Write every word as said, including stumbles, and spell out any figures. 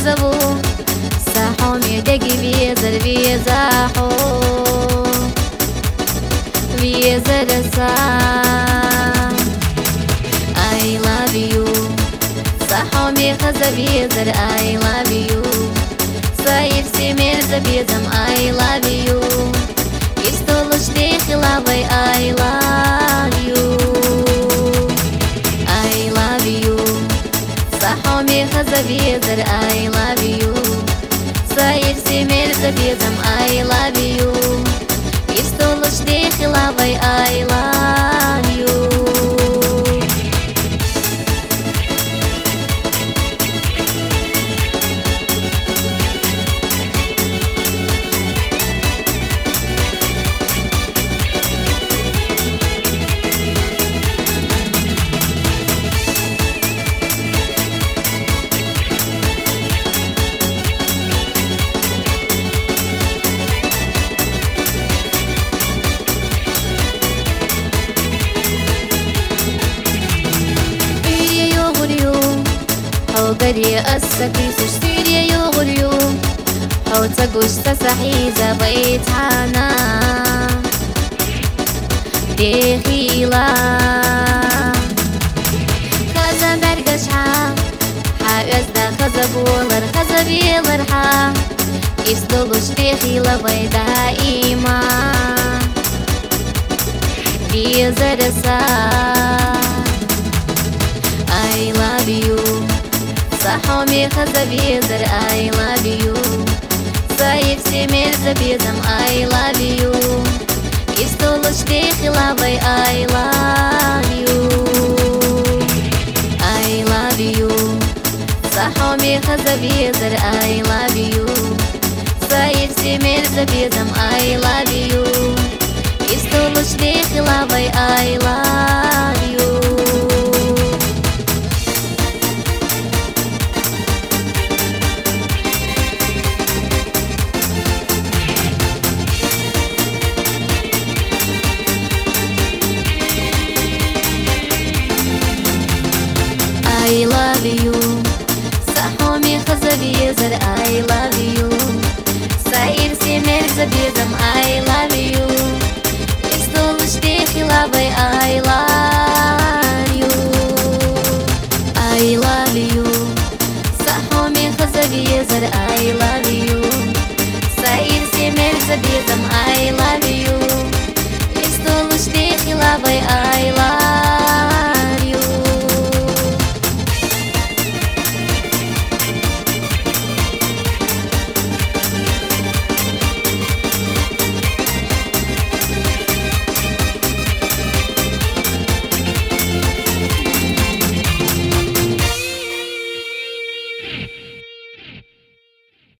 خزبو ساحو ميدقي بيزر بيزاحو بيزر سا I love you ساحو مي خزب بيزر I love you صاير سمير زبيزم I love you يستولش لي خلافي I love you I love you صاحو مي خزب بيزر I love you صاير سمير زبيزم I love you يستولش لي خلافي I love you قري السكي سشتيري يغريو أو تقوش تسحيزة بيت حانا دي خيلا خزا برقش حا حاقز دا خزب ولر خزب يلر حا يستغش دي خيلا بيدا إيما دي زرسا I love you صاحو مي خزب بيزر I love you صاير سمير زبيزم I love you يستولش لي خلافي I love you I love you صاحو مي خزب بيزر I love you صاير سمير زبيزم I love you يستولش لي خلافي I love you I love you صاحو مي خزب بيزر I love you صاير سمير زبيزم I love you